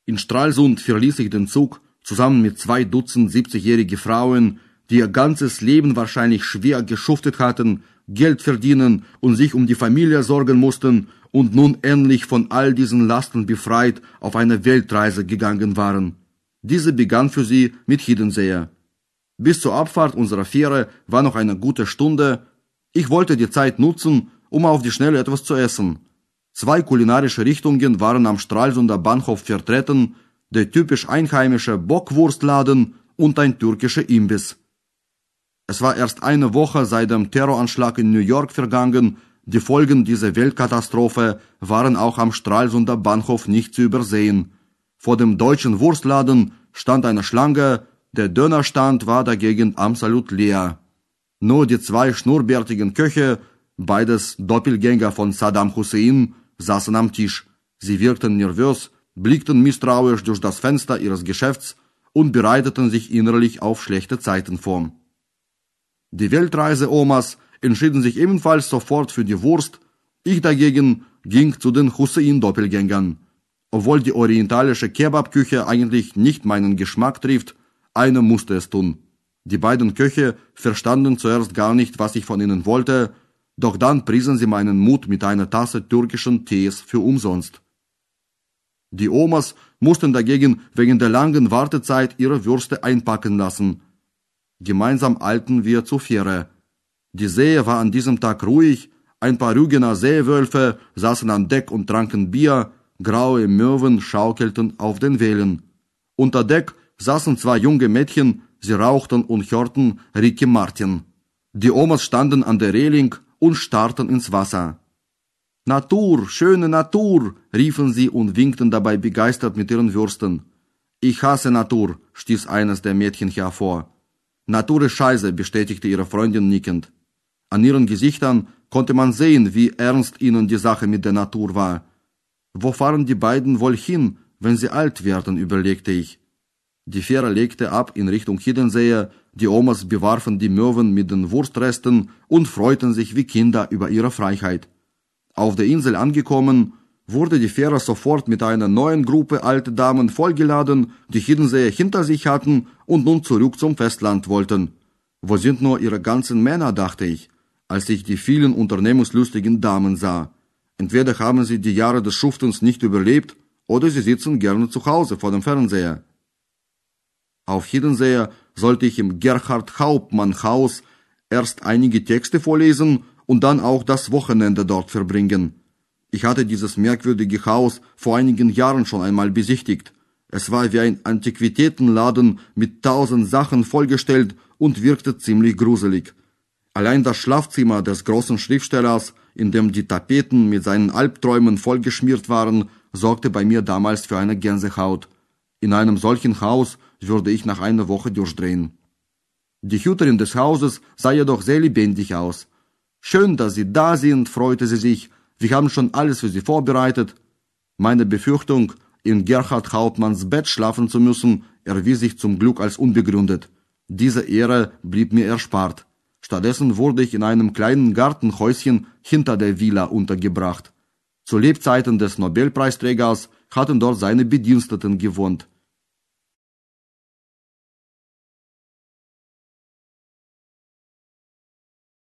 In Stralsund verließ ich den Zug zusammen mit 2 Dutzend 70-jährige Frauen, die ihr ganzes Leben wahrscheinlich schwer geschuftet hatten, Geld verdienen und sich um die Familie sorgen mussten und nun endlich von all diesen Lasten befreit auf eine Weltreise gegangen waren. Diese begann für sie mit Hiddenseer. Bis zur Abfahrt unserer Fähre war noch eine gute Stunde. Ich wollte die Zeit nutzen, um auf die Schnelle etwas zu essen. 2 kulinarische Richtungen waren am Stralsunder Bahnhof vertreten, der typisch einheimische Bockwurstladen und ein türkischer Imbiss. Es war erst eine Woche seit dem Terroranschlag in New York vergangen. Die Folgen dieser Weltkatastrophe waren auch am Stralsunder Bahnhof nicht zu übersehen. Vor dem deutschen Wurstladen stand eine Schlange, der Dönerstand war dagegen absolut leer. Nur die 2 schnurrbärtigen Köche, beides Doppelgänger von Saddam Hussein, saßen am Tisch. Sie wirkten nervös, blickten misstrauisch durch das Fenster ihres Geschäfts und bereiteten sich innerlich auf schlechte Zeiten vor. Die Weltreise-Omas entschieden sich ebenfalls sofort für die Wurst. Ich dagegen ging zu den Hussein-Doppelgängern. Obwohl die orientalische Kebabküche eigentlich nicht meinen Geschmack trifft, einer musste es tun. Die beiden Köche verstanden zuerst gar nicht, was ich von ihnen wollte, doch dann priesen sie meinen Mut mit einer Tasse türkischen Tees für umsonst. Die Omas mussten dagegen wegen der langen Wartezeit ihre Würste einpacken lassen. Gemeinsam eilten wir zur Fähre. Die See war an diesem Tag ruhig, ein paar Rügener Seewölfe saßen an Deck und tranken Bier, graue Möwen schaukelten auf den Wellen. Unter Deck saßen 2 junge Mädchen, sie rauchten und hörten Ricky Martin. Die Omas standen an der Reling und starrten ins Wasser. »Natur, schöne Natur«, riefen sie und winkten dabei begeistert mit ihren Würsten. »Ich hasse Natur«, stieß eines der Mädchen hervor. »Natur ist scheiße«, bestätigte ihre Freundin nickend. An ihren Gesichtern konnte man sehen, wie ernst ihnen die Sache mit der Natur war. Wo fahren die beiden wohl hin, wenn sie alt werden, überlegte ich. Die Fähre legte ab in Richtung Hiddenseer, die Omas bewarfen die Möwen mit den Wurstresten und freuten sich wie Kinder über ihre Freiheit. Auf der Insel angekommen, wurde die Fähre sofort mit einer neuen Gruppe alte Damen vollgeladen, die Hiddenseer hinter sich hatten und nun zurück zum Festland wollten. Wo sind nur ihre ganzen Männer, dachte ich, als ich die vielen unternehmungslustigen Damen sah. Entweder haben sie die Jahre des Schuftens nicht überlebt, oder sie sitzen gerne zu Hause vor dem Fernseher. Auf Hiddenseer sollte ich im Gerhard-Hauptmann-Haus erst einige Texte vorlesen und dann auch das Wochenende dort verbringen. Ich hatte dieses merkwürdige Haus vor einigen Jahren schon einmal besichtigt. Es war wie ein Antiquitätenladen mit 1000 Sachen vollgestellt und wirkte ziemlich gruselig. Allein das Schlafzimmer des großen Schriftstellers, in dem die Tapeten mit seinen Albträumen vollgeschmiert waren, sorgte bei mir damals für eine Gänsehaut. In einem solchen Haus würde ich nach einer Woche durchdrehen. Die Hüterin des Hauses sah jedoch sehr lebendig aus. »Schön, dass Sie da sind«, freute sie sich. »Wir haben schon alles für Sie vorbereitet.« Meine Befürchtung, in Gerhard Hauptmanns Bett schlafen zu müssen, erwies sich zum Glück als unbegründet. Diese Ehre blieb mir erspart. Stattdessen wurde ich in einem kleinen Gartenhäuschen hinter der Villa untergebracht. Zu Lebzeiten des Nobelpreisträgers hatten dort seine Bediensteten gewohnt.